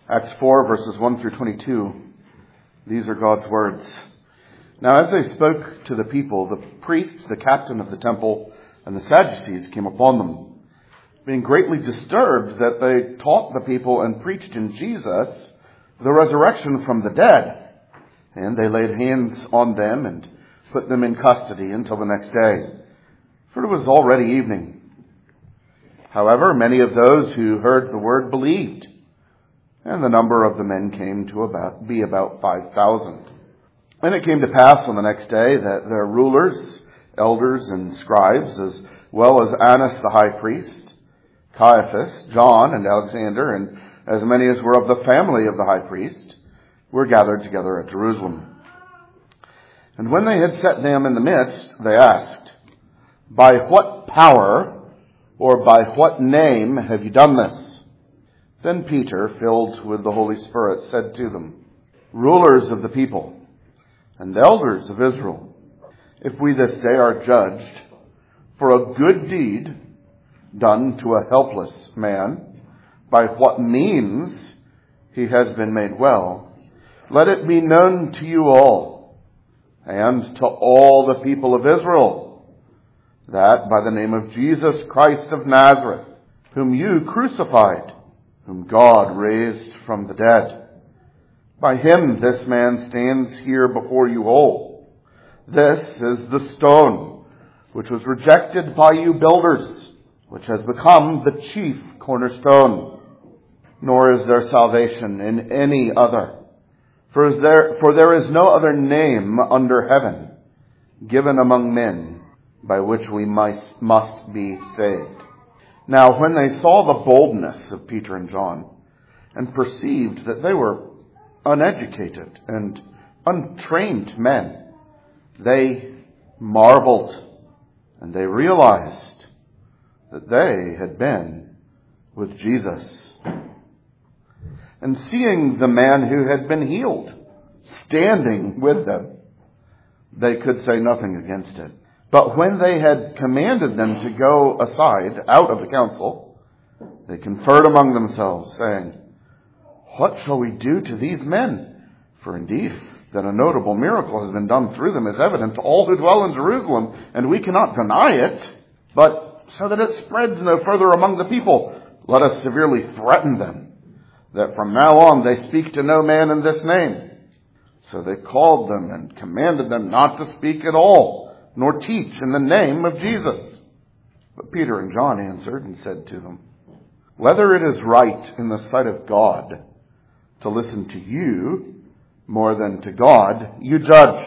Acts 4, verses 1 through 22. These are God's words. Now as they spoke to the people, the priests, the captain of the temple, and the Sadducees came upon them, being greatly disturbed that they taught the people and preached in Jesus the resurrection from the dead. And they laid hands on them and put them in custody until the next day, for it was already evening. However, many of those who heard the word believed, and the number of the men came to be about 5,000. And it came to pass on the next day that their rulers, elders, and scribes, as well as Annas the high priest, Caiaphas, John, and Alexander, and as many as were of the family of the high priest, were gathered together at Jerusalem. And when they had set them in the midst, they asked, "By what power or by what name have you done this?" Then Peter, filled with the Holy Spirit, said to them, "Rulers of the people and elders of Israel, if we this day are judged for a good deed done to a helpless man, by what means he has been made well, let it be known to you all and to all the people of Israel that by the name of Jesus Christ of Nazareth, whom you crucified, whom God raised from the dead, by him this man stands here before you whole. This is the stone which was rejected by you builders, which has become the chief cornerstone. Nor is there salvation in any other. For there is no other name under heaven given among men by which we must be saved." Now when they saw the boldness of Peter and John, and perceived that they were uneducated and untrained men, they marveled, and they realized that they had been with Jesus. And seeing the man who had been healed standing with them, they could say nothing against it. But when they had commanded them to go aside out of the council, they conferred among themselves, saying, "What shall we do to these men? For indeed that a notable miracle has been done through them is evident to all who dwell in Jerusalem, and we cannot deny it. But so that it spreads no further among the people, let us severely threaten them, that from now on they speak to no man in this name." So they called them and commanded them not to speak at all, nor teach in the name of Jesus. But Peter and John answered and said to them, "Whether it is right in the sight of God to listen to you more than to God, you judge.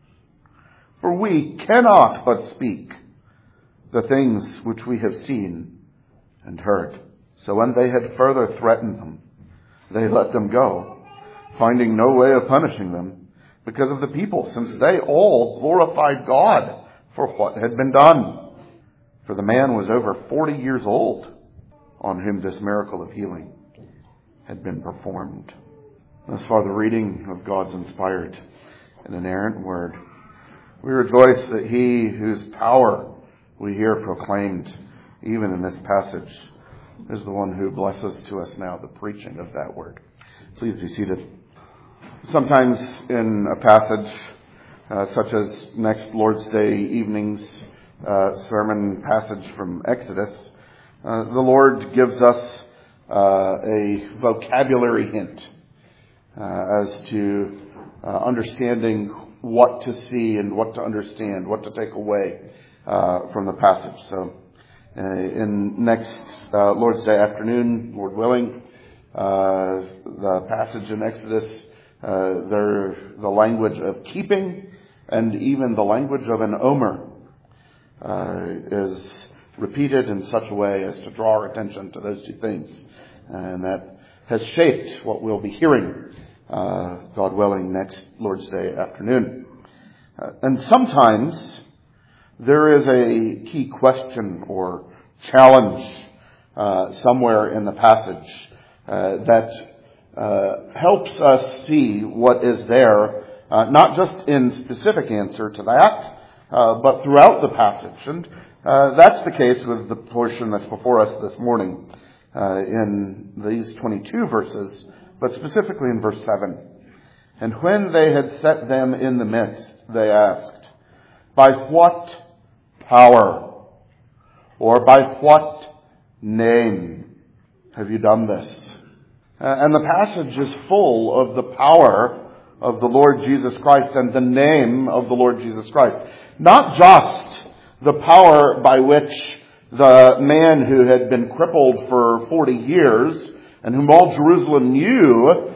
For we cannot but speak the things which we have seen and heard." So when they had further threatened them, they let them go, finding no way of punishing them because of the people, since they all glorified God for what had been done. For the man was over 40 years old on whom this miracle of healing had been performed. Thus far the reading of God's inspired and inerrant word. We rejoice that he whose power we hear proclaimed even in this passage is the one who blesses to us now the preaching of that word. Please be seated. Sometimes in a passage such as next Lord's Day evening's sermon passage from Exodus, the Lord gives us a vocabulary hint as to understanding what to see and what to understand, what to take away from the passage. So in next Lord's Day afternoon, Lord willing, the passage in Exodus, the language of keeping and even the language of an omer is repeated in such a way as to draw our attention to those two things. And that has shaped what we'll be hearing, God willing, next Lord's Day afternoon. And sometimes there is a key question or challenge somewhere in the passage that helps us see what is there, not just in specific answer to that, but throughout the passage. And that's the case with the portion that's before us this morning in these 22 verses But specifically in verse 7. And when they had set them in the midst, they asked, by what power or by what name have you done this? And the passage is full of the power of the Lord Jesus Christ and the name of the Lord Jesus Christ. Not just the power by which the man who had been crippled for 40 years and whom all Jerusalem knew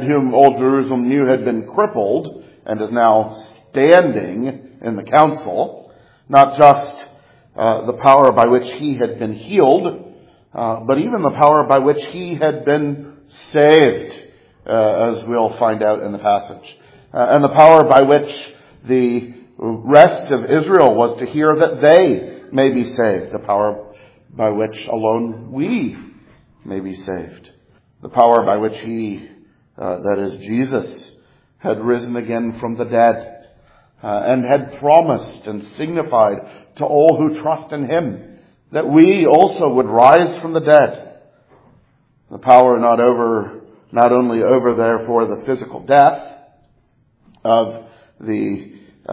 had been crippled and is now standing in the council. Not just the power by which he had been healed, but even the power by which he had been saved, as we'll find out in the passage. And the power by which the rest of Israel was to hear that they may be saved. The power by which alone we may be saved. The power by which he, that is Jesus, had risen again from the dead and had promised and signified to all who trust in him that we also would rise from the dead. The power not only over therefore the physical death of the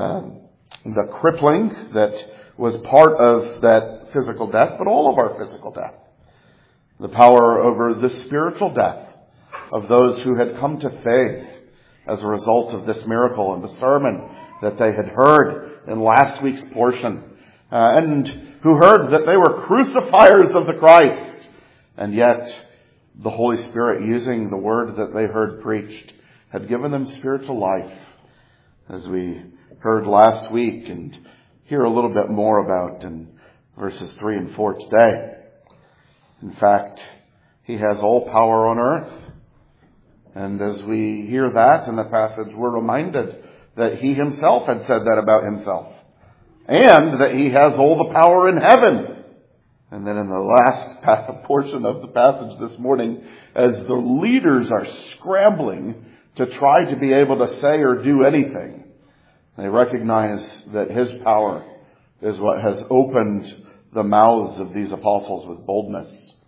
crippling that was part of that physical death, but all of our physical death. The power over the spiritual death of those who had come to faith as a result of this miracle and the sermon that they had heard in last week's portion, and who heard that they were crucifiers of the Christ, and yet the Holy Spirit, using the word that they heard preached, had given them spiritual life, as we heard last week and hear a little bit more about in verses 3 and 4 today. In fact, he has all power on earth. And as we hear that in the passage, we're reminded that he himself had said that about himself. And that he has all the power in heaven. And then in the last portion of the passage this morning, as the leaders are scrambling to try to be able to say or do anything, they recognize that his power is what has opened the mouths of these apostles with boldness.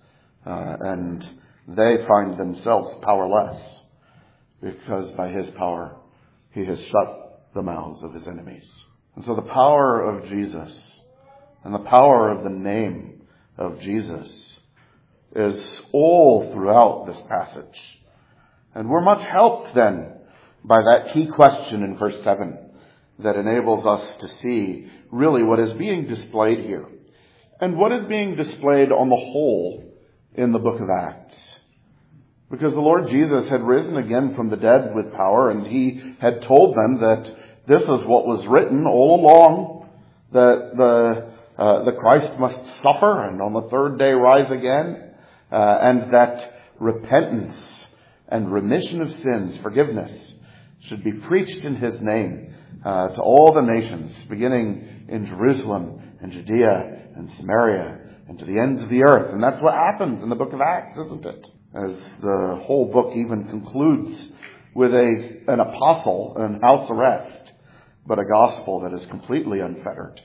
And they find themselves powerless because by his power he has shut the mouths of his enemies. And so the power of Jesus and the power of the name of Jesus is all throughout this passage. And we're much helped then by that key question in verse 7 that enables us to see really what is being displayed here and what is being displayed on the whole in the book of Acts. Because the Lord Jesus had risen again from the dead with power, and he had told them that this is what was written all along, that the Christ must suffer and on the third day rise again, and that repentance and remission of sins, forgiveness, should be preached in his name to all the nations, beginning in Jerusalem and Judea and Samaria and to the ends of the earth. And that's what happens in the book of Acts, isn't it? As the whole book even concludes with an apostle in house arrest, but a gospel that is completely unfettered.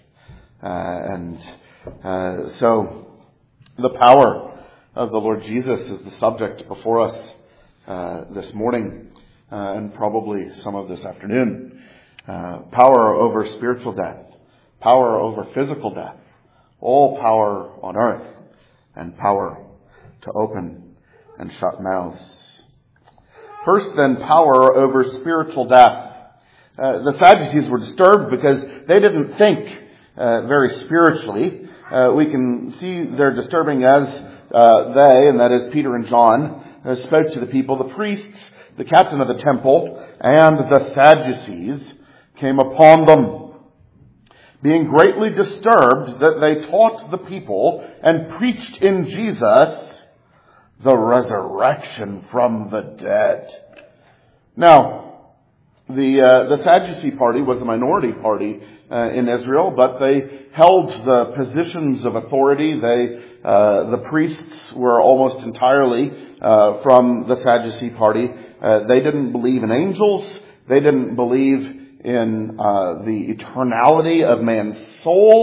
So the power of the Lord Jesus is the subject before us this morning and probably some of this afternoon. Power over spiritual death, power over physical death, all power on earth, and power to open and shut mouths. First then, power over spiritual death. The Sadducees were disturbed because they didn't think very spiritually. We can see they're disturbing as they, and that is Peter and John, spoke to the people. The priests, the captain of the temple, and the Sadducees came upon them, being greatly disturbed that they taught the people and preached in Jesus the resurrection from the dead. Now, the Sadducee party was a minority party in Israel, but they held the positions of authority. The priests were almost entirely from the Sadducee party. They didn't believe in angels. They didn't believe in the eternality of man's soul.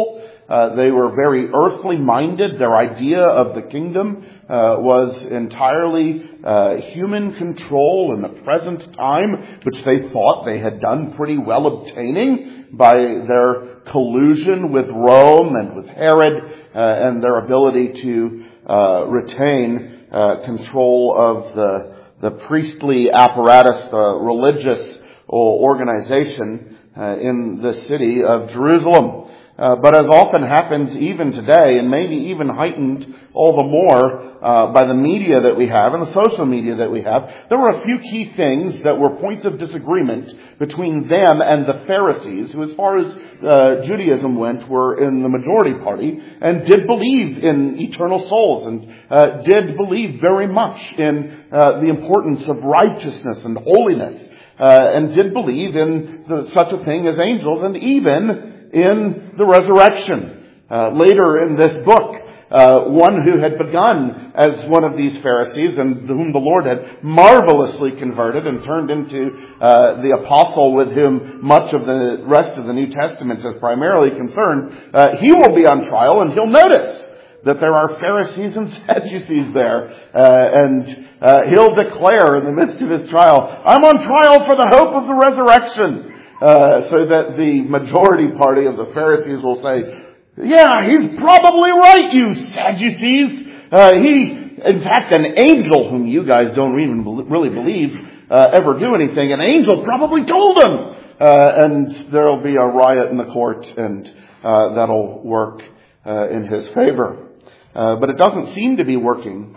They were very earthly minded. Their idea of the kingdom was entirely human control in the present time, which they thought they had done pretty well obtaining by their collusion with Rome and with Herod, and their ability to retain control of the priestly apparatus, the religious organization in the city of Jerusalem. But as often happens even today, and maybe even heightened all the more by the media that we have and the social media that we have, there were a few key things that were points of disagreement between them and the Pharisees, who as far as Judaism went were in the majority party and did believe in eternal souls and did believe very much in the importance of righteousness and holiness and did believe in such a thing as angels and even in the resurrection. Later in this book, one who had begun as one of these Pharisees and whom the Lord had marvelously converted and turned into the apostle with whom much of the rest of the New Testament is primarily concerned, he will be on trial and he'll notice that there are Pharisees and Sadducees there. And he'll declare in the midst of his trial, I'm on trial for the hope of the resurrection. So that the majority party of the Pharisees will say, yeah, he's probably right, you Sadducees. In fact, an angel whom you guys don't even really believe ever do anything, an angel probably told him. And there'll be a riot in the court, and that'll work in his favor. But it doesn't seem to be working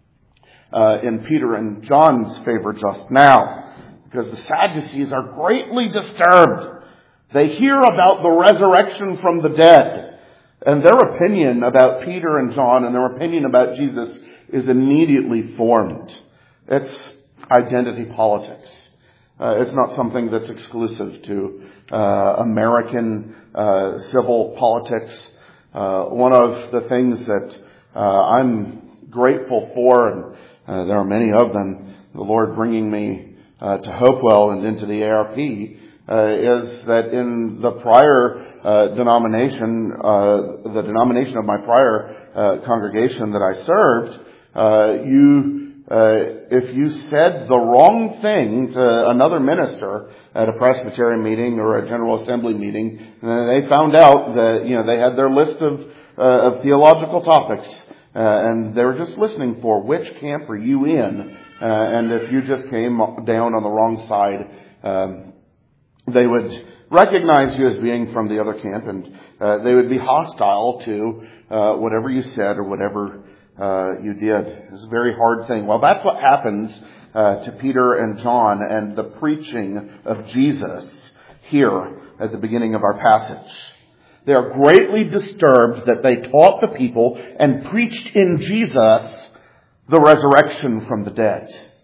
in Peter and John's favor just now, because the Sadducees are greatly disturbed. They hear about the resurrection from the dead, and their opinion about Peter and John and their opinion about Jesus is immediately formed. It's identity politics. It's not something that's exclusive to American civil politics. One of the things that I'm grateful for, and there are many of them, the Lord bringing me to Hopewell and into the ARP, is that in the prior denomination, the denomination of my prior congregation that I served, if you said the wrong thing to another minister at a Presbyterian meeting or a General Assembly meeting, they found out that they had their list of theological topics, and they were just listening for which camp are you in. And if you just came down on the wrong side, they would recognize you as being from the other camp, and they would be hostile to whatever you said or whatever you did. It's a very hard thing. Well, that's what happens to Peter and John and the preaching of Jesus here at the beginning of our passage. They are greatly disturbed that they taught the people and preached in Jesus the resurrection from the dead.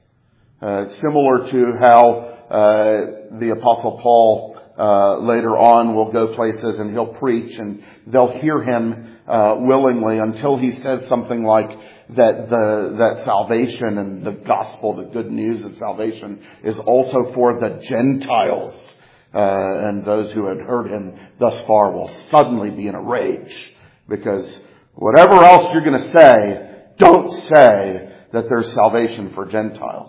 Similar to how the Apostle Paul later on will go places and he'll preach and they'll hear him willingly until he says something like that salvation and the gospel, the good news of salvation, is also for the Gentiles. And those who had heard him thus far will suddenly be in a rage, because whatever else you're going to say, don't say that there's salvation for Gentiles.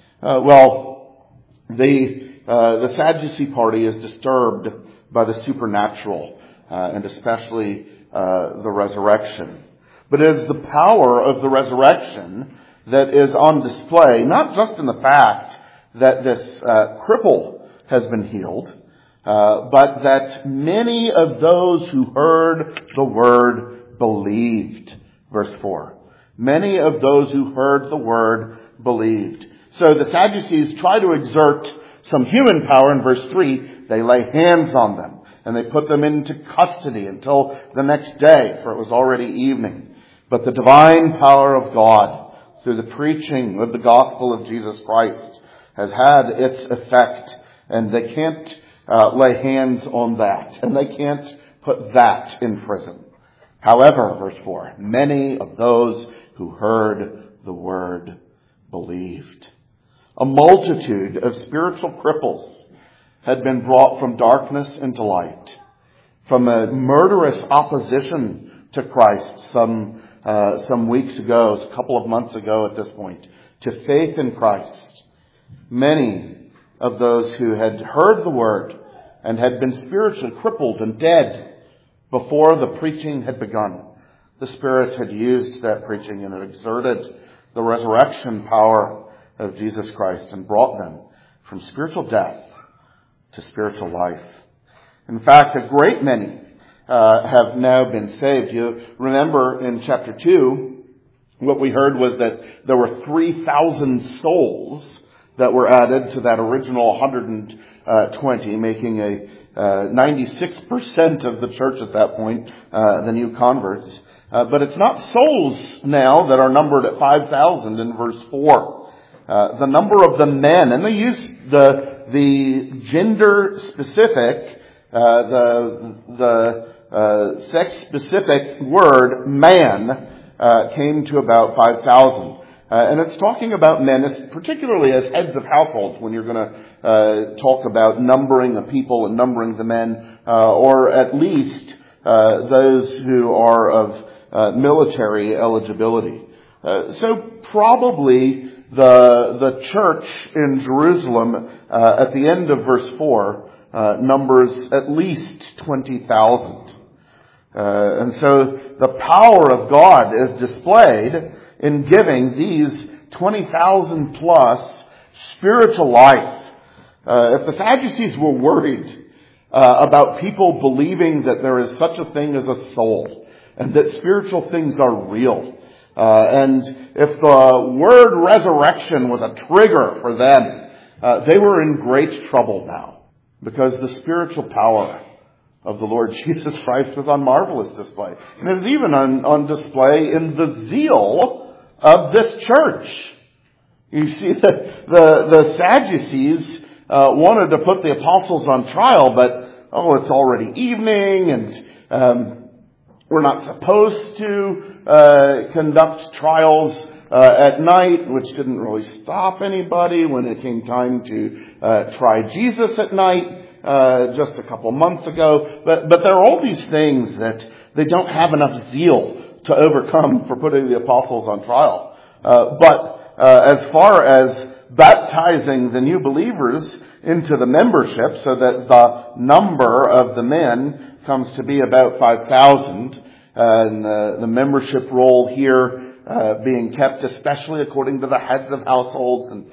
The Sadducee party is disturbed by the supernatural, and especially the resurrection. But it is the power of the resurrection that is on display, not just in the fact that this cripple has been healed, but that many of those who heard the word believed. Verse 4. Many of those who heard the word believed. So the Sadducees try to exert some human power. In verse 3, they lay hands on them and they put them into custody until the next day, for it was already evening. But the divine power of God, through the preaching of the gospel of Jesus Christ, has had its effect, and they can't lay hands on that, and they can't put that in prison. However, verse 4, many of those who heard the word believed. A multitude of spiritual cripples had been brought from darkness into light, from a murderous opposition to Christ some weeks ago, a couple of months ago at this point, to faith in Christ. Many of those who had heard the word and had been spiritually crippled and dead before the preaching had begun, the Spirit had used that preaching and had exerted the resurrection power of Jesus Christ and brought them from spiritual death to spiritual life. In fact, a great many have now been saved. You remember in chapter 2, what we heard was that there were 3,000 souls that were added to that original 120, making a 96% of the church at that point, the new converts. But it's not souls now that are numbered at 5,000 in verse 4. The number of the men, and they use the gender specific, the sex specific word man, came to about 5,000. And it's talking about men, particularly as heads of households, when you're going to talk about numbering the people and numbering the men, or at least those who are of military eligibility. So probably the church in Jerusalem at the end of verse 4 numbers at least 20,000. And so the power of God is displayed in giving these 20,000 plus spiritual life. If the Sadducees were worried about people believing that there is such a thing as a soul and that spiritual things are real, and if the word resurrection was a trigger for them, they were in great trouble now, because the spiritual power of the Lord Jesus Christ was on marvelous display. And it was even on display in the zeal of this church. You see that the Sadducees wanted to put the apostles on trial, but it's already evening, and we're not supposed to conduct trials at night, which didn't really stop anybody when it came time to try Jesus at night just a couple months ago. But there are all these things that they don't have enough zeal to overcome for putting the apostles on trial. But as far as baptizing the new believers into the membership, so that the number of the men comes to be about 5,000, and the membership roll here being kept especially according to the heads of households, and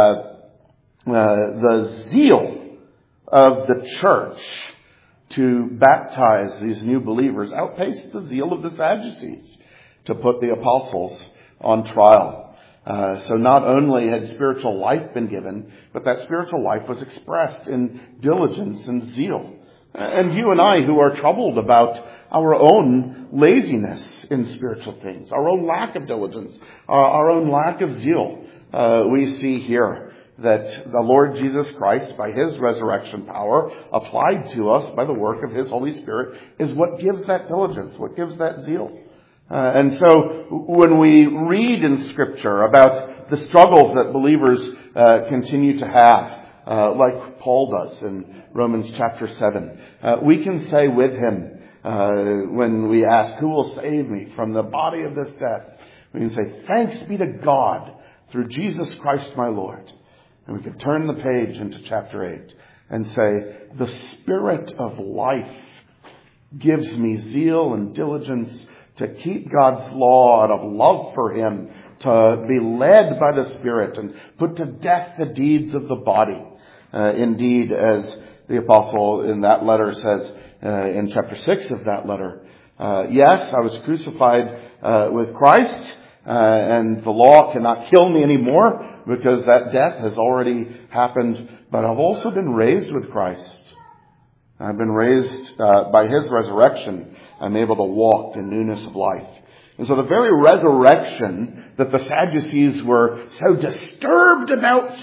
the zeal of the church to baptize these new believers outpaced the zeal of the Sadducees to put the apostles on trial. So not only had spiritual life been given, but that spiritual life was expressed in diligence and zeal. And you and I, who are troubled about our own laziness in spiritual things, our own lack of diligence, our own lack of zeal, we see here that the Lord Jesus Christ, by His resurrection power, applied to us by the work of His Holy Spirit, is what gives that diligence, what gives that zeal. And so when we read in Scripture about the struggles that believers continue to have, like Paul does in Romans chapter 7, we can say with him, when we ask, who will save me from the body of this death? We can say, thanks be to God through Jesus Christ my Lord. And we can turn the page into chapter 8 and say, the Spirit of life gives me zeal and diligence to keep God's law out of love for Him, to be led by the Spirit and put to death the deeds of the body. Indeed, as the apostle in that letter says, in chapter 6 of that letter, yes, I was crucified with Christ, and the law cannot kill me anymore because that death has already happened, but I've also been raised with Christ. I've been raised by His resurrection. I'm able to walk in newness of life. And so the very resurrection that the Sadducees were so disturbed at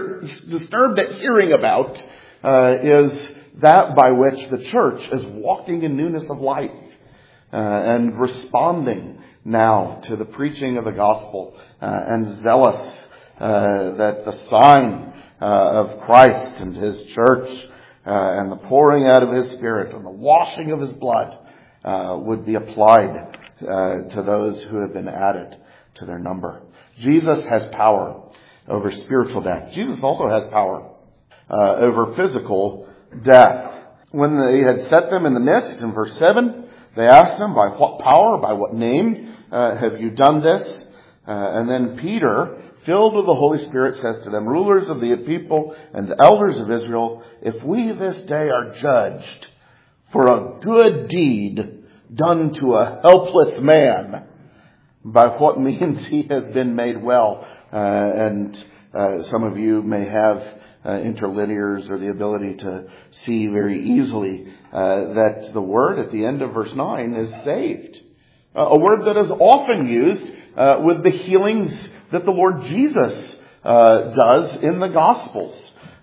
hearing about, is that by which the church is walking in newness of life, and responding now to the preaching of the gospel, and zealous that the sign of Christ and His church and the pouring out of His Spirit and the washing of His blood would be applied to those who have been added to their number. Jesus has power over spiritual death. Jesus also has power over physical death. When they had set them in the midst, in verse 7, they asked them, by what power, by what name have you done this? And then Peter, filled with the Holy Spirit, says to them, rulers of the people and elders of Israel, if we this day are judged for a good deed done to a helpless man, by what means he has been made well. And some of you may have interlinears or the ability to see very easily that the word at the end of verse 9 is saved. A word that is often used with the healings that the Lord Jesus does in the Gospels.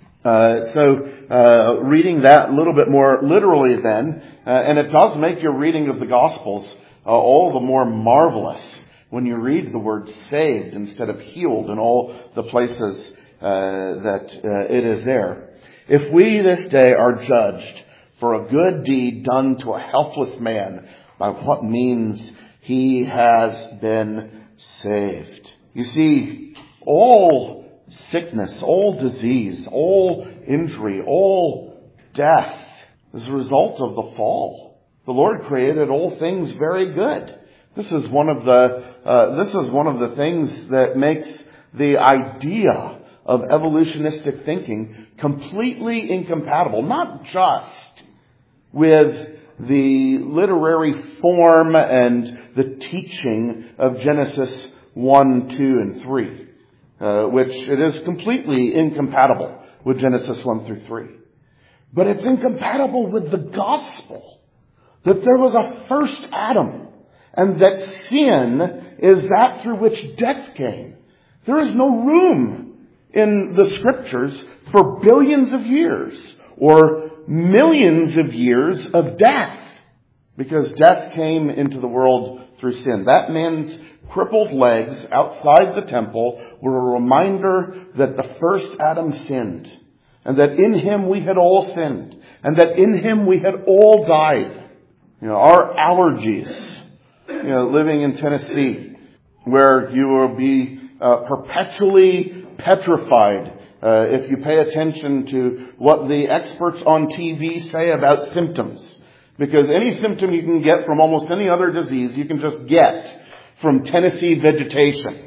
So reading that a little bit more literally then, and it does make your reading of the Gospels all the more marvelous when you read the word saved instead of healed in all the places that it is there. If we this day are judged for a good deed done to a helpless man, by what means he has been saved. You see, all sickness, all disease, all injury, all death is a result of the fall. The Lord created all things very good. This is one of the things that makes the idea of evolutionistic thinking completely incompatible, not just with the literary form and the teaching of Genesis 1, 2, and 3, which it is completely incompatible with Genesis 1 through 3. But it's incompatible with the gospel, that there was a first Adam, and that sin is that through which death came. There is no room in the scriptures for billions of years or millions of years of death, because death came into the world through sin. That man's crippled legs outside the temple were a reminder that the first Adam sinned, and that in him we had all sinned, and that in him we had all died. Our allergies, living in Tennessee, where you will be perpetually petrified if you pay attention to what the experts on TV say about symptoms. Because any symptom you can get from almost any other disease, you can just get from Tennessee vegetation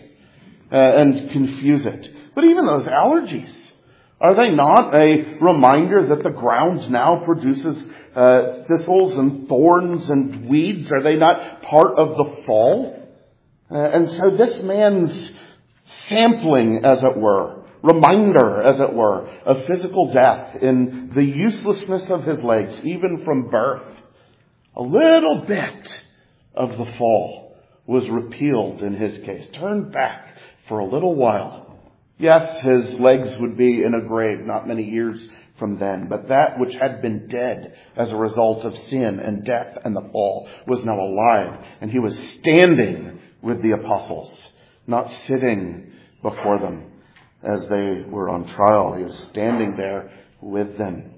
and confuse it. But even those allergies, are they not a reminder that the ground now produces thistles and thorns and weeds? Are they not part of the fall? And so this man's sampling, as it were, reminder, as it were, of physical death in the uselessness of his legs, even from birth, a little bit of the fall was repealed in his case, turned back for a little while. Yes, his legs would be in a grave not many years from then, but that which had been dead as a result of sin and death and the fall was now alive, and he was standing with the apostles, not sitting before them as they were on trial. He was standing there with them.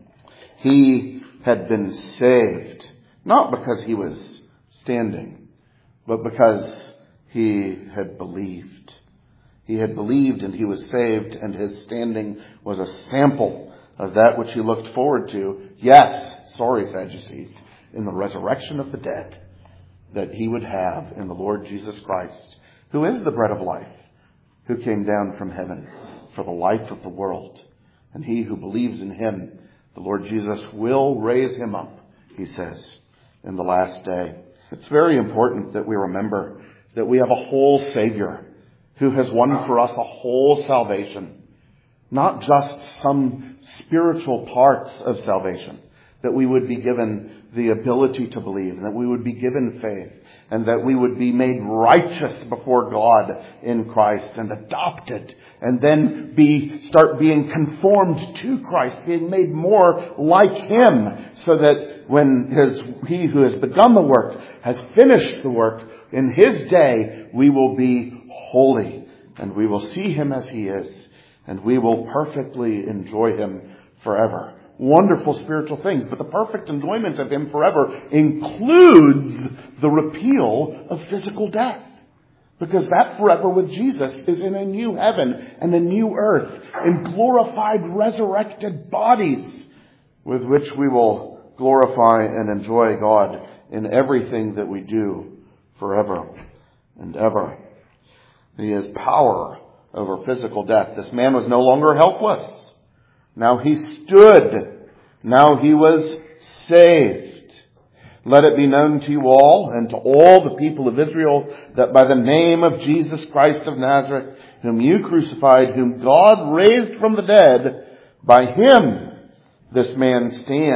He had been saved, not because he was standing, but because he had believed. He had believed and he was saved, and his standing was a sample of that which he looked forward to. Yes, Sadducees, in the resurrection of the dead that he would have in the Lord Jesus Christ, who is the bread of life, who came down from heaven for the life of the world. And he who believes in him, the Lord Jesus, will raise him up, he says, in the last day. It's very important that we remember that we have a whole Savior who has won for us a whole salvation, not just some spiritual parts of salvation, that we would be given the ability to believe, and that we would be given faith, and that we would be made righteous before God in Christ and adopted, and then start being conformed to Christ, being made more like him, so that when he who has begun the work has finished the work, in his day we will be holy, and we will see him as he is, and we will perfectly enjoy him forever wonderful spiritual things. But the perfect enjoyment of Him forever includes the repeal of physical death. Because that forever with Jesus is in a new heaven and a new earth, in glorified, resurrected bodies with which we will glorify and enjoy God in everything that we do forever and ever. He has power over physical death. This man was no longer helpless. Now he stood. Now he was saved. Let it be known to you all and to all the people of Israel that by the name of Jesus Christ of Nazareth, whom you crucified, whom God raised from the dead, by Him this man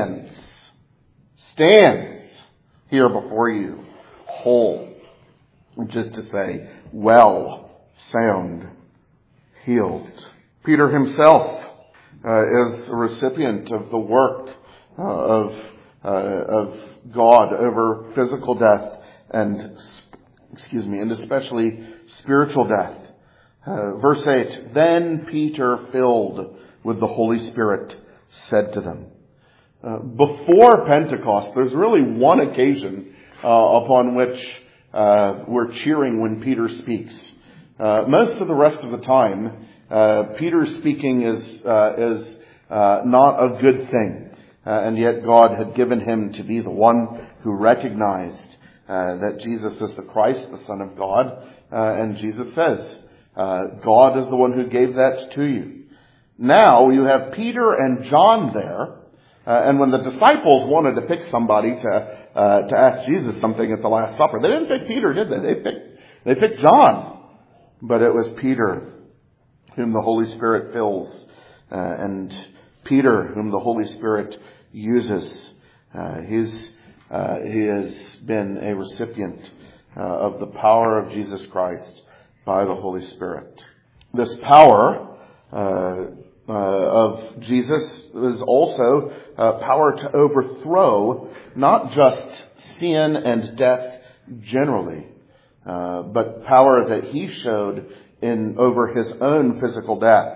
stands here before you, whole, which is to say, well, sound, healed. Peter himself is a recipient of the work of God over physical death and especially spiritual death. Verse 8, then Peter, filled with the Holy Spirit, said to them. Before Pentecost, there's really one occasion upon which we're cheering when Peter speaks. Most of the rest of the time, Peter's speaking is not a good thing. And yet God had given him to be the one who recognized that Jesus is the Christ, the Son of God. And Jesus says, God is the one who gave that to you. Now you have Peter and John there. And when the disciples wanted to pick somebody to ask Jesus something at the Last Supper, they didn't pick Peter, did they? They picked John. But it was Peter whom the Holy Spirit fills, and Peter whom the Holy Spirit uses. He has been a recipient of the power of Jesus Christ by the Holy Spirit. This power of Jesus is also power to overthrow not just sin and death generally, but power that He showed over His own physical death.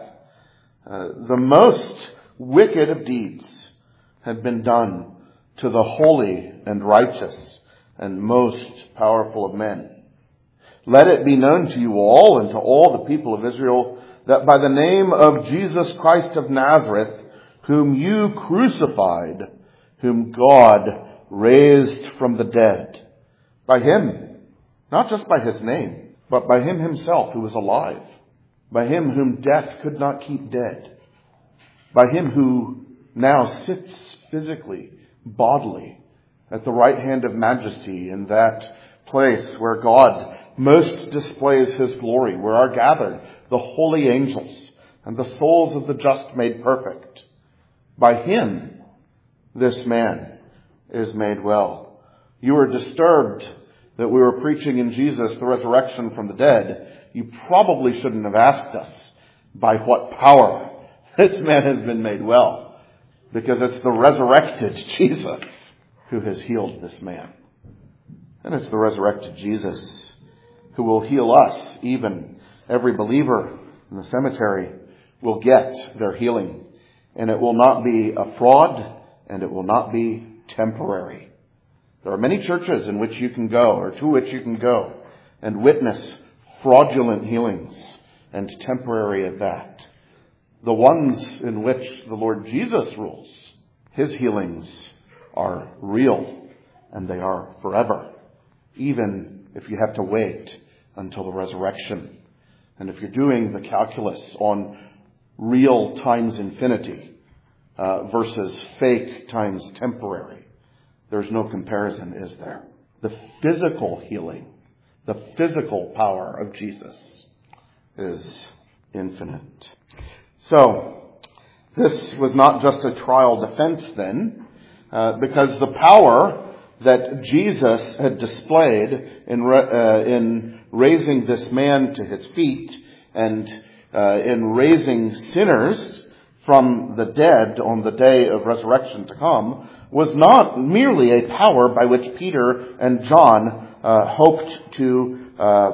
The most wicked of deeds had been done to the holy and righteous and most powerful of men. Let it be known to you all and to all the people of Israel that by the name of Jesus Christ of Nazareth, whom you crucified, whom God raised from the dead, by Him, not just by His name, but by Him Himself who was alive, by Him whom death could not keep dead, by Him who now sits physically, bodily, at the right hand of majesty in that place where God most displays His glory, where are gathered the holy angels and the souls of the just made perfect. By Him, this man is made well. You were disturbed that we were preaching in Jesus the resurrection from the dead. You probably shouldn't have asked us by what power this man has been made well, because it's the resurrected Jesus who has healed this man. And it's the resurrected Jesus who will heal us. Even every believer in the cemetery will get their healing. And it will not be a fraud, and it will not be temporary. There are many churches in which you can go, or to which you can go, and witness fraudulent healings, and temporary at that. The ones in which the Lord Jesus rules, His healings are real, and they are forever, even if you have to wait until the resurrection. And if you're doing the calculus on real times infinity versus fake times temporary, there's no comparison, is there? The physical healing, the physical power of Jesus is infinite. So, this was not just a trial defense then, because the power that Jesus had displayed in raising this man to his feet and in raising sinners from the dead on the day of resurrection to come was not merely a power by which Peter and John hoped to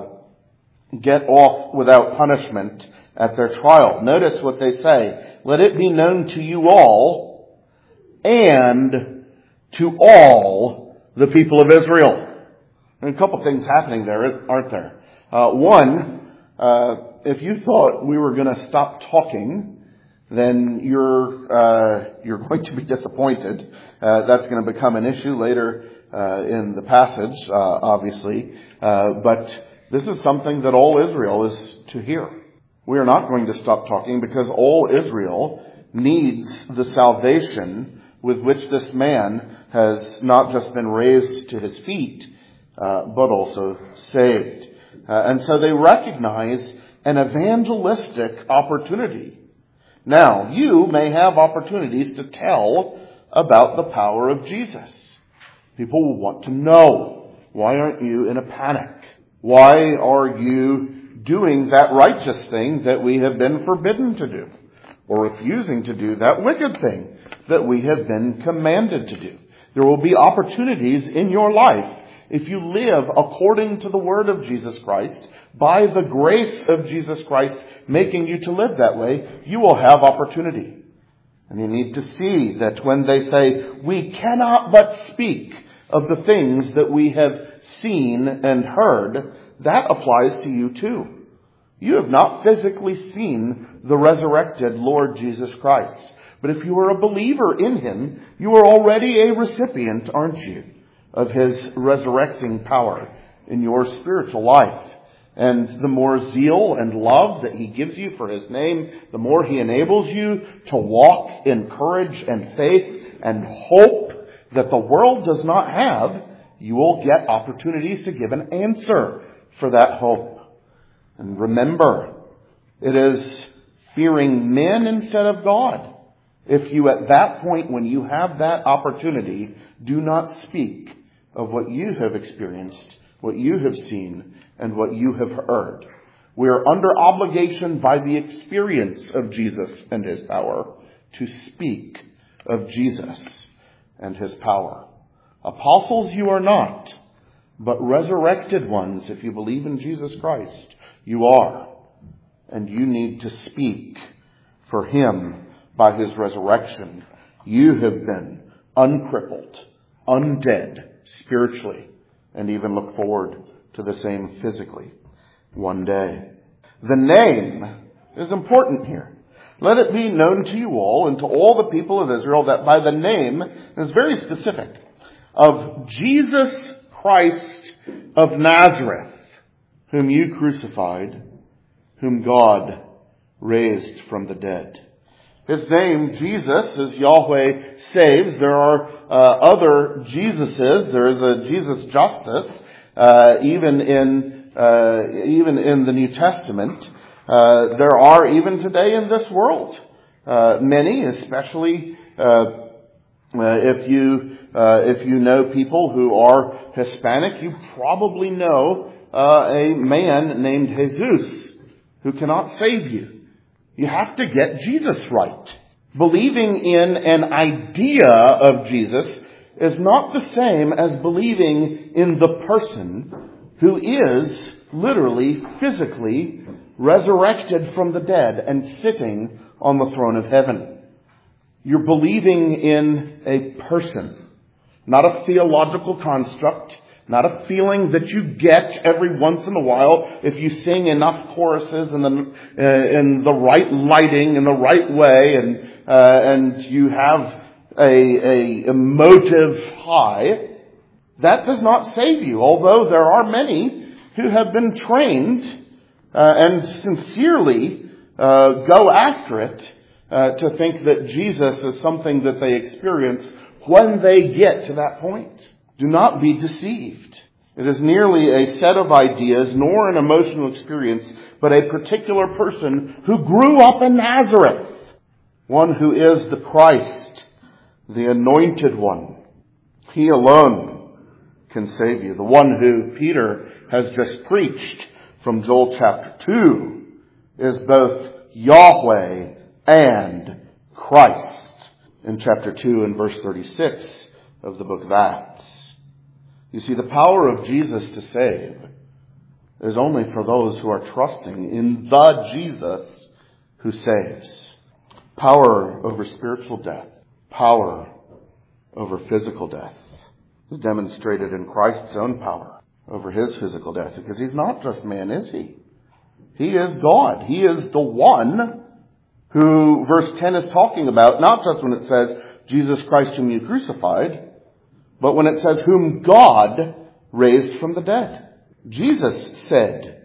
get off without punishment at their trial. Notice what they say. Let it be known to you all and to all the people of Israel. And a couple things happening there, aren't there? One, if you thought we were going to stop talking, then you're going to be disappointed. That's going to become an issue later in the passage, obviously. But this is something that all Israel is to hear. We are not going to stop talking because all Israel needs the salvation with which this man has not just been raised to his feet, but also saved. And so they recognize an evangelistic opportunity. Now, you may have opportunities to tell about the power of Jesus. People will want to know, why aren't you in a panic? Why are you doing that righteous thing that we have been forbidden to do? Or refusing to do that wicked thing that we have been commanded to do? There will be opportunities in your life if you live according to the word of Jesus Christ, by the grace of Jesus Christ making you to live that way, you will have opportunity. And you need to see that when they say, we cannot but speak of the things that we have seen and heard, that applies to you too. You have not physically seen the resurrected Lord Jesus Christ. But if you are a believer in him, you are already a recipient, aren't you, of his resurrecting power in your spiritual life. And the more zeal and love that he gives you for his name, the more he enables you to walk in courage and faith and hope that the world does not have, you will get opportunities to give an answer for that hope. And remember, it is fearing men instead of God. If you at that point, when you have that opportunity, do not speak of what you have experienced, what you have seen, and what you have heard. We are under obligation by the experience of Jesus and his power to speak of Jesus and his power. Apostles you are not, but resurrected ones, if you believe in Jesus Christ, you are. And you need to speak for him by his resurrection. You have been uncrippled, undead spiritually, and even look forward to the same physically one day. The name is important here. Let it be known to you all and to all the people of Israel that by the name, is very specific, of Jesus Christ of Nazareth, whom you crucified, whom God raised from the dead. His name, Jesus, is Yahweh saves. There are other Jesuses. There is a Jesus Justice, even in the New Testament. There are even today in this world many, especially if you know people who are Hispanic, you probably know a man named Jesus who cannot save you. You have to get Jesus right. Believing in an idea of Jesus is not the same as believing in the person who is literally, physically resurrected from the dead and sitting on the throne of heaven. You're believing in a person, not a theological construct, not a feeling that you get every once in a while if you sing enough choruses in the right lighting, in the right way, and you have a emotive high. That does not save you, although there are many who have been trained and sincerely go after it to think that Jesus is something that they experience when they get to that point. Do not be deceived. It is nearly a set of ideas, nor an emotional experience, but a particular person who grew up in Nazareth. One who is the Christ, the anointed one. He alone can save you. The one who Peter has just preached from Joel chapter 2 is both Yahweh and Christ in chapter 2 and verse 36 of the book of Acts. You see, the power of Jesus to save is only for those who are trusting in the Jesus who saves. Power over spiritual death. Power over physical death. It's demonstrated in Christ's own power over his physical death, because he's not just man, is he? He is God. He is the one who verse 10 is talking about, not just when it says Jesus Christ whom you crucified, but when it says whom God raised from the dead. Jesus said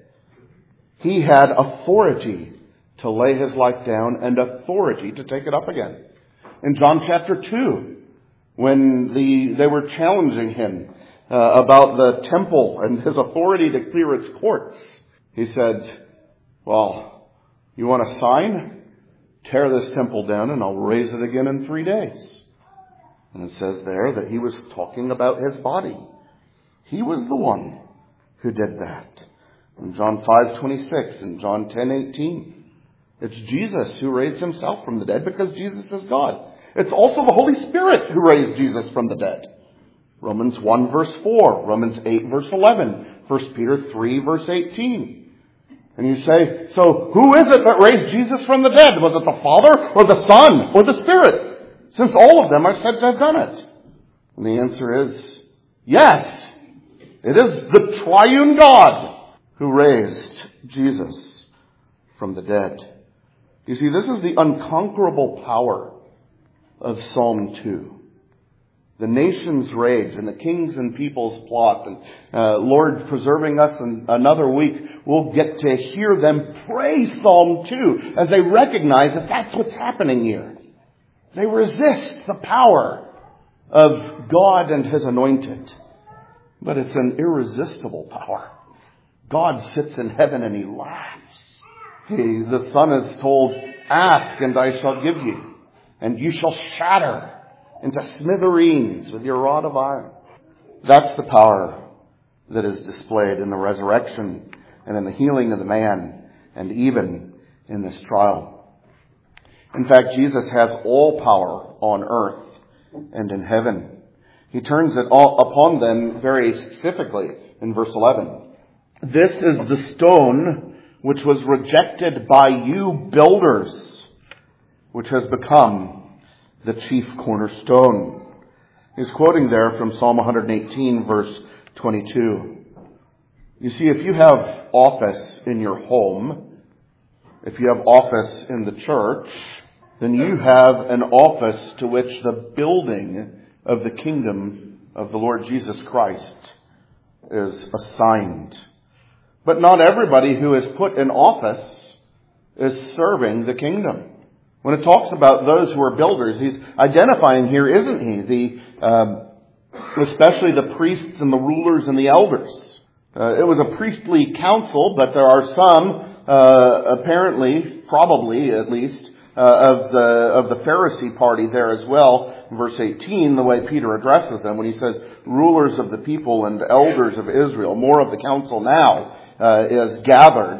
he had authority to lay his life down and authority to take it up again. In John chapter 2, when they were challenging him about the temple and his authority to clear its courts, he said, well, you want a sign? Tear this temple down and I'll raise it again in 3 days. And it says there that he was talking about his body. He was the one who did that. In John 5:26 and John 10:18, it's Jesus who raised himself from the dead, because Jesus is God. It's also the Holy Spirit who raised Jesus from the dead. Romans 1 verse 4, Romans 8 verse 11, 1 Peter 3 verse 18. And you say, so who is it that raised Jesus from the dead? Was it the Father or the Son or the Spirit? Since all of them are said to have done it. And the answer is, yes, it is the triune God who raised Jesus from the dead. You see, this is the unconquerable power of Psalm 2. The nations rage and the kings and peoples plot. And Lord, preserving us in another week, we'll get to hear them praise Psalm 2 as they recognize that that's what's happening here. They resist the power of God and his anointed. But it's an irresistible power. God sits in heaven and he laughs. The Son is told, ask and I shall give you, and you shall shatter into smithereens with your rod of iron. That's the power that is displayed in the resurrection and in the healing of the man, and even in this trial. In fact, Jesus has all power on earth and in heaven. He turns it all upon them very specifically in verse 11. This is the stone which was rejected by you builders, which has become the chief cornerstone. He's quoting there from Psalm 118, verse 22. You see, if you have office in your home, if you have office in the church, then you have an office to which the building of the kingdom of the Lord Jesus Christ is assigned. But not everybody who is put in office is serving the kingdom. When it talks about those who are builders, he's identifying here, isn't he? Especially the priests and the rulers and the elders. It was a priestly council, but there are some, apparently, probably at least, of the Pharisee party there as well. In verse 18, the way Peter addresses them when he says, rulers of the people and elders of Israel, more of the council now is gathered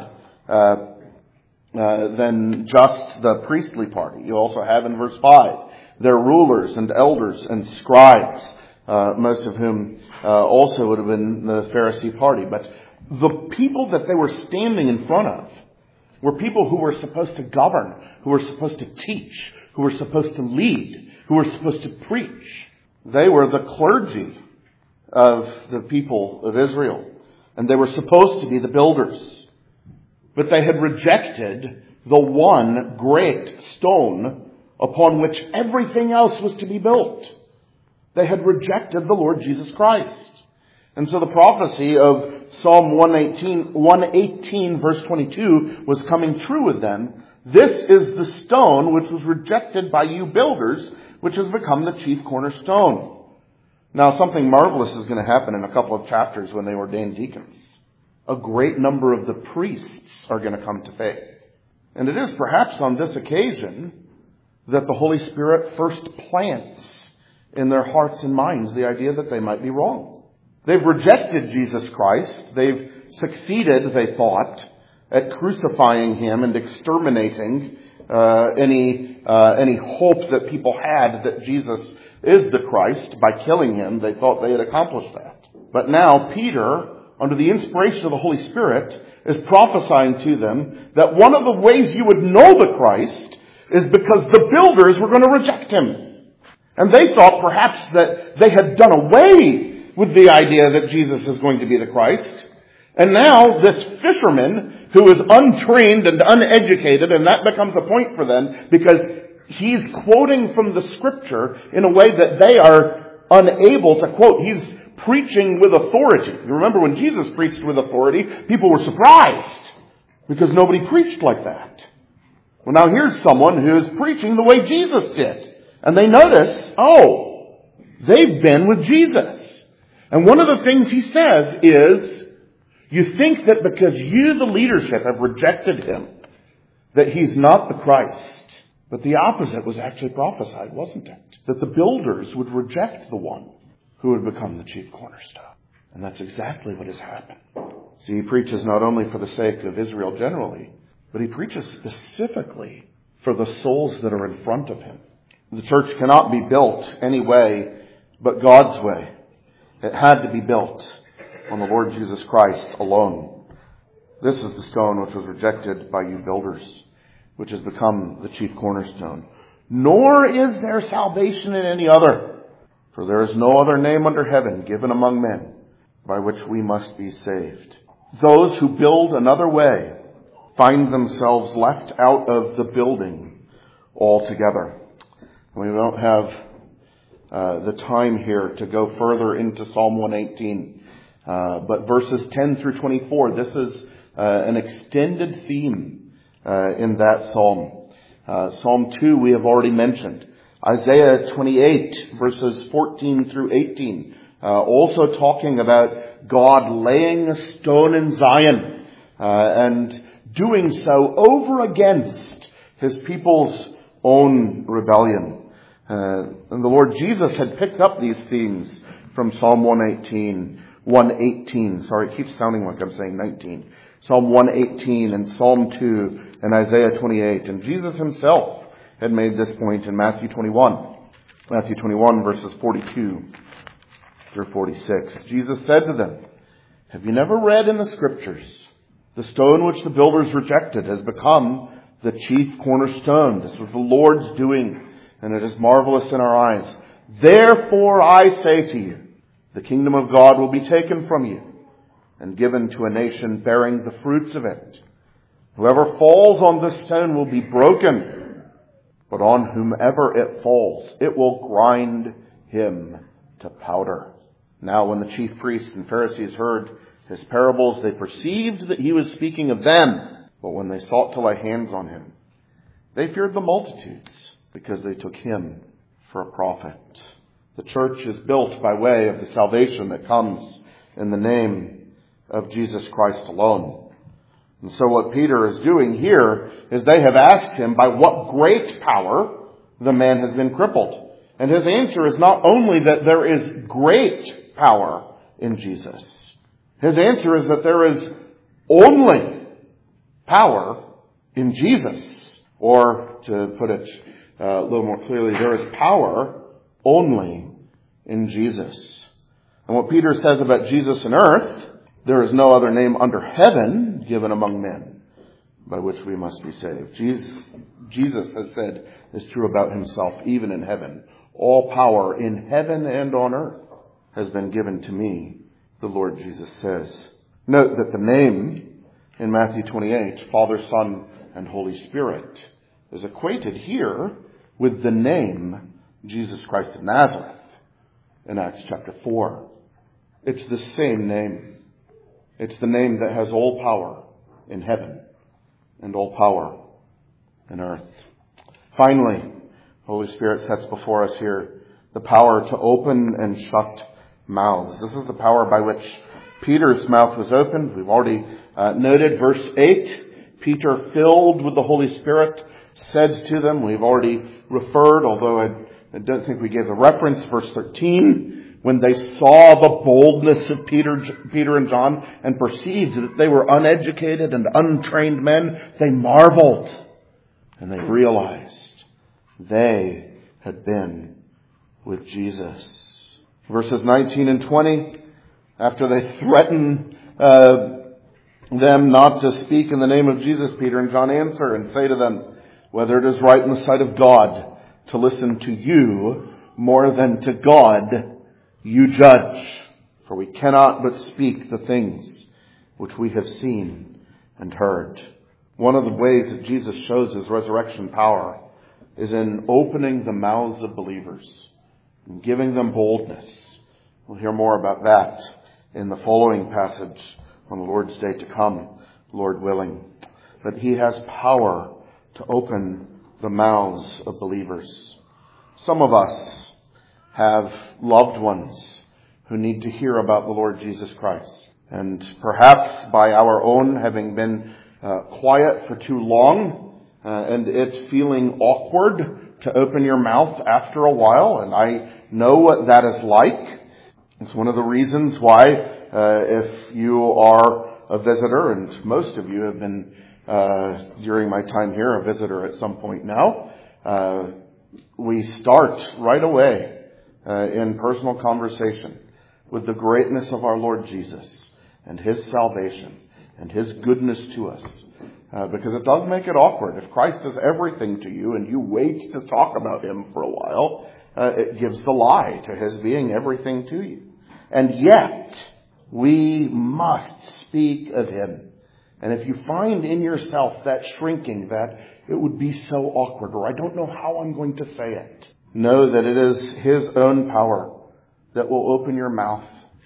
than just the priestly party. You also have in verse 5, their rulers and elders and scribes, most of whom also would have been the Pharisee party. But the people that they were standing in front of were people who were supposed to govern, who were supposed to teach, who were supposed to lead, who were supposed to preach. They were the clergy of the people of Israel, and they were supposed to be the builders. But they had rejected the one great stone upon which everything else was to be built. They had rejected the Lord Jesus Christ. And so the prophecy of Psalm 118 verse 22 was coming true with them. This is the stone which was rejected by you builders, which has become the chief cornerstone. Now something marvelous is going to happen in a couple of chapters when they ordain deacons. A great number of the priests are going to come to faith. And it is perhaps on this occasion that the Holy Spirit first plants in their hearts and minds the idea that they might be wrong. They've rejected Jesus Christ. They've succeeded, they thought, at crucifying him and exterminating any hope that people had that Jesus is the Christ. By killing him, they thought they had accomplished that. But now Peter, under the inspiration of the Holy Spirit, is prophesying to them that one of the ways you would know the Christ is because the builders were going to reject him. And they thought perhaps that they had done away with the idea that Jesus is going to be the Christ. And now this fisherman who is untrained and uneducated, and that becomes a point for them because he's quoting from the Scripture in a way that they are unable to quote. He's preaching with authority. You remember when Jesus preached with authority, people were surprised because nobody preached like that. Well, now here's someone who is preaching the way Jesus did. And they notice, oh, they've been with Jesus. And one of the things he says is, you think that because you, the leadership, have rejected him, that he's not the Christ. But the opposite was actually prophesied, wasn't it? That the builders would reject the one who would become the chief cornerstone. And that's exactly what has happened. See, he preaches not only for the sake of Israel generally, but he preaches specifically for the souls that are in front of him. The church cannot be built any way but God's way. It had to be built on the Lord Jesus Christ alone. This is the stone which was rejected by you builders, which has become the chief cornerstone. Nor is there salvation in any other, for there is no other name under heaven given among men by which we must be saved. Those who build another way find themselves left out of the building altogether. We don't have the time here to go further into Psalm 118. But verses 10 through 24, this is an extended theme in that psalm. Psalm 2 we have already mentioned. Isaiah 28, verses 14 through 18, also talking about God laying a stone in Zion and doing so over against his people's own rebellion. And the Lord Jesus had picked up these themes from Psalm 118. Sorry, it keeps sounding like I'm saying 19. Psalm 118 and Psalm 2 and Isaiah 28. And Jesus himself had made this point in Matthew 21. Matthew 21 verses 42 through 46. Jesus said to them, have you never read in the Scriptures, the stone which the builders rejected has become the chief cornerstone. This was the Lord's doing, and it is marvelous in our eyes. Therefore I say to you, the kingdom of God will be taken from you and given to a nation bearing the fruits of it. Whoever falls on this stone will be broken, but on whomever it falls, it will grind him to powder. Now when the chief priests and Pharisees heard his parables, they perceived that he was speaking of them. But when they sought to lay hands on him, they feared the multitudes, because they took him for a prophet. The church is built by way of the salvation that comes in the name of Jesus Christ alone. And so what Peter is doing here is they have asked him by what great power the man has been crippled. And his answer is not only that there is great power in Jesus. His answer is that there is only power in Jesus. Or, to put it a little more clearly, there is power only in Jesus. And what Peter says about Jesus on earth, there is no other name under heaven given among men by which we must be saved. Jesus has said is true about himself, even in heaven. All power in heaven and on earth has been given to me, the Lord Jesus says. Note that the name in Matthew 28, Father, Son, and Holy Spirit, is equated here with the name Jesus Christ of Nazareth in Acts chapter 4. It's the same name. It's the name that has all power in heaven and all power in earth. Finally, Holy Spirit sets before us here the power to open and shut mouths. This is the power by which Peter's mouth was opened. We've already noted verse 8. Peter, filled with the Holy Spirit, said to them, we've already referred, although I don't think we gave the reference, verse 13, when they saw the boldness of Peter and John and perceived that they were uneducated and untrained men, they marveled and they realized they had been with Jesus. Verses 19 and 20, after they threaten them not to speak in the name of Jesus, Peter and John answer and say to them, whether it is right in the sight of God to listen to you more than to God you judge. For we cannot but speak the things which we have seen and heard. One of the ways that Jesus shows his resurrection power is in opening the mouths of believers and giving them boldness. We'll hear more about that in the following passage on the Lord's Day to come, Lord willing. But he has power to open the mouths of believers. Some of us have loved ones who need to hear about the Lord Jesus Christ. And perhaps by our own having been quiet for too long and it feeling awkward to open your mouth after a while. And I know what that is like. It's one of the reasons why if you are a visitor, and most of you have been during my time here a visitor at some point now, we start right away in personal conversation with the greatness of our Lord Jesus and his salvation and his goodness to us. Because it does make it awkward. If Christ is everything to you and you wait to talk about him for a while, it gives the lie to his being everything to you. And yet, we must speak of him. And if you find in yourself that shrinking, that it would be so awkward, or I don't know how I'm going to say it, know that it is his own power that will open your mouth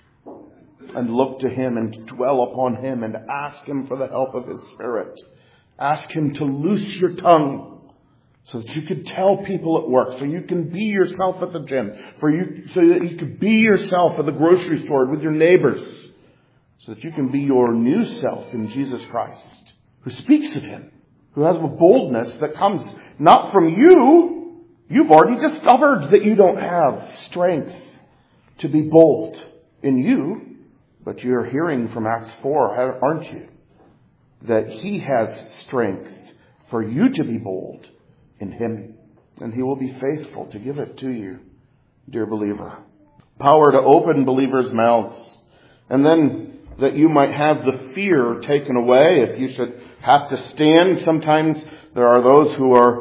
and look to him and dwell upon him and ask him for the help of his Spirit. Ask him to loose your tongue so that you could tell people at work, so you can be yourself at the gym, so that you could be yourself at the grocery store with your neighbors, so that you can be your new self in Jesus Christ, who speaks of him, who has a boldness that comes not from you. You've already discovered that you don't have strength to be bold in you, but you're hearing from Acts 4, aren't you? That he has strength for you to be bold in him, and he will be faithful to give it to you, dear believer. Power to open believers' mouths, and then that you might have the fear taken away if you should have to stand. Sometimes there are those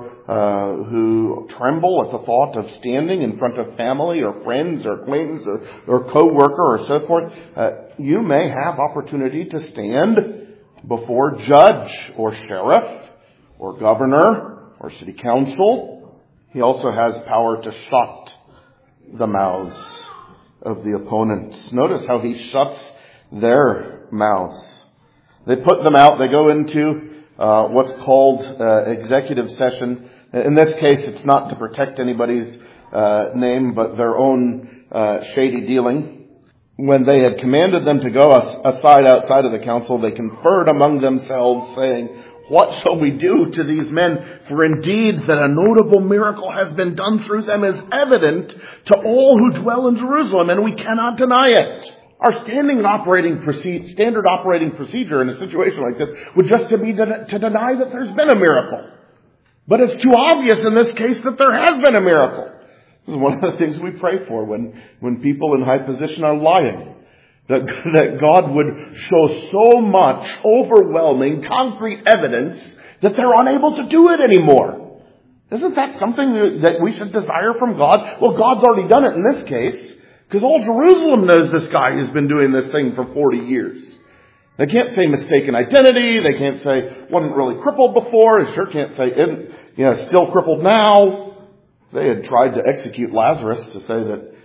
who tremble at the thought of standing in front of family or friends or acquaintance or co-worker or so forth. You may have opportunity to stand before judge or sheriff or governor or city council. He also has power to shut the mouths of the opponents. Notice how he shuts their mouths. They put them out. They go into what's called executive session. In this case, it's not to protect anybody's name, but their own shady dealing. When they had commanded them to go aside outside of the council, they conferred among themselves, saying, "What shall we do to these men? For indeed that a notable miracle has been done through them is evident to all who dwell in Jerusalem, and we cannot deny it." Our standard operating procedure in a situation like this would just be to deny that there's been a miracle. But it's too obvious in this case that there has been a miracle. This is one of the things we pray for when people in high position are lying. That God would show so much overwhelming, concrete evidence that they're unable to do it anymore. Isn't that something that we should desire from God? Well, God's already done it in this case, because all Jerusalem knows this guy who's been doing this thing for 40 years. They can't say mistaken identity. They can't say wasn't really crippled before. They sure can't say still crippled now. They had tried to execute Lazarus to say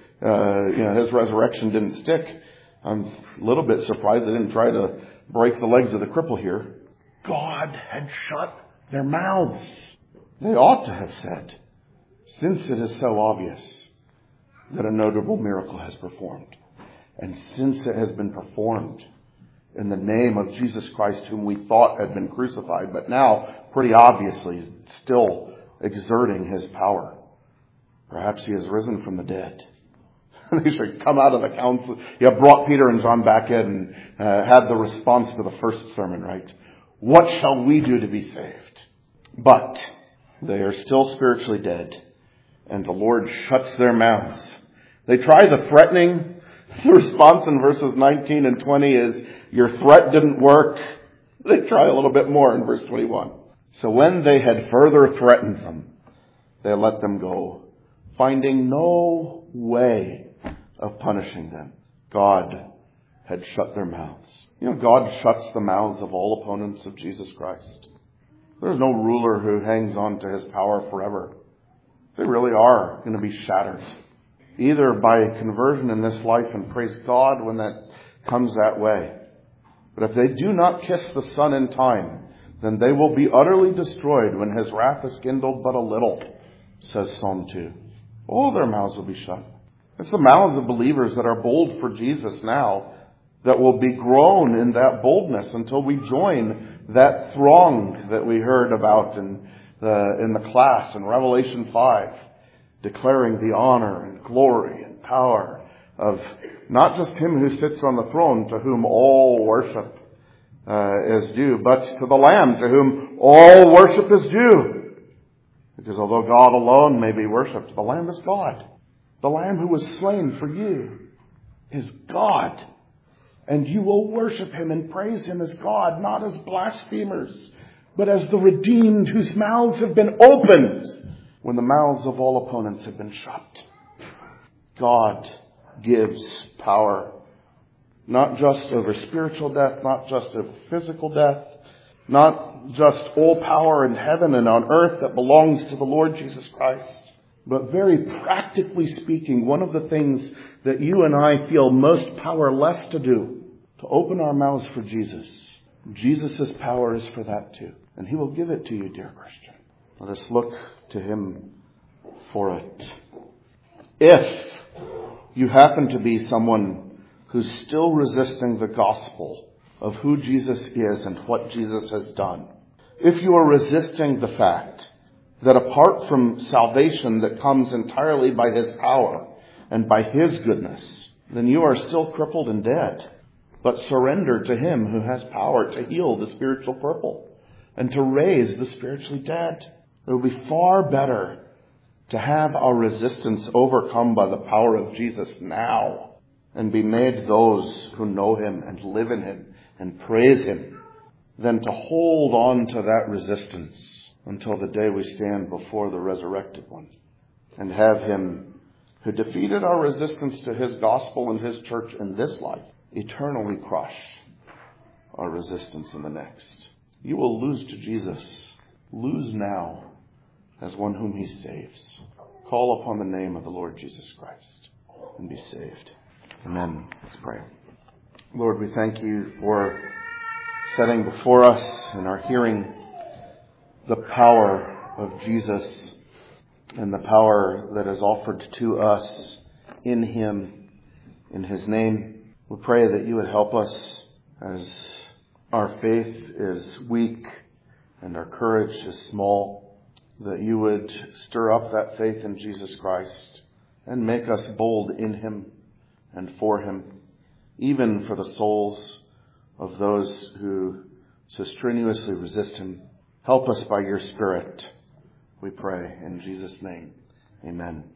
that his resurrection didn't stick. I'm a little bit surprised they didn't try to break the legs of the cripple here. God had shut their mouths. They ought to have said, since it is so obvious that a notable miracle has performed, and since it has been performed in the name of Jesus Christ, whom we thought had been crucified, but now pretty obviously still exerting his power, perhaps he has risen from the dead. They should come out of the council. Brought Peter and John back in and had the response to the first sermon, right? What shall we do to be saved? But they are still spiritually dead, and the Lord shuts their mouths. They try the threatening. The response in verses 19 and 20 is, your threat didn't work. They try a little bit more in verse 21. So when they had further threatened them, they let them go finding no way of punishing them, God had shut their mouths. You know, God shuts the mouths of all opponents of Jesus Christ. There's no ruler who hangs on to his power forever. They really are going to be shattered, either by conversion in this life, and praise God when that comes that way. But if they do not kiss the Son in time, then they will be utterly destroyed when his wrath is kindled but a little, says Psalm 2. All their mouths will be shut. It's the mouths of believers that are bold for Jesus now that will be grown in that boldness until we join that throng that we heard about in the class in Revelation 5, declaring the honor and glory and power of not just him who sits on the throne, to whom all worship is due, but to the Lamb, to whom all worship is due. Because although God alone may be worshipped, the Lamb is God. The Lamb who was slain for you is God. And you will worship him and praise him as God, not as blasphemers, but as the redeemed whose mouths have been opened when the mouths of all opponents have been shut. God gives power, not just over spiritual death, not just over physical death, not just all power in heaven and on earth that belongs to the Lord Jesus Christ, but very practically speaking, one of the things that you and I feel most powerless to do, to open our mouths for Jesus. Jesus' power is for that too. And he will give it to you, dear Christian. Let us look to him for it. If you happen to be someone who's still resisting the gospel of who Jesus is and what Jesus has done, if you are resisting the fact that apart from salvation that comes entirely by his power and by his goodness, then you are still crippled and dead. But surrender to him who has power to heal the spiritual cripple and to raise the spiritually dead. It would be far better to have our resistance overcome by the power of Jesus now and be made those who know him and live in him and praise him than to hold on to that resistance until the day we stand before the resurrected one and have him who defeated our resistance to his gospel and his church in this life eternally crush our resistance in the next. You will lose to Jesus. Lose now as one whom he saves. Call upon the name of the Lord Jesus Christ and be saved. Amen. Let's pray. Lord, we thank you for setting before us in our hearing the power of Jesus and the power that is offered to us in him, in his name. We pray that you would help us as our faith is weak and our courage is small, that you would stir up that faith in Jesus Christ and make us bold in him and for him, even for the souls of those who so strenuously resist him. Help us by your Spirit, we pray in Jesus' name. Amen.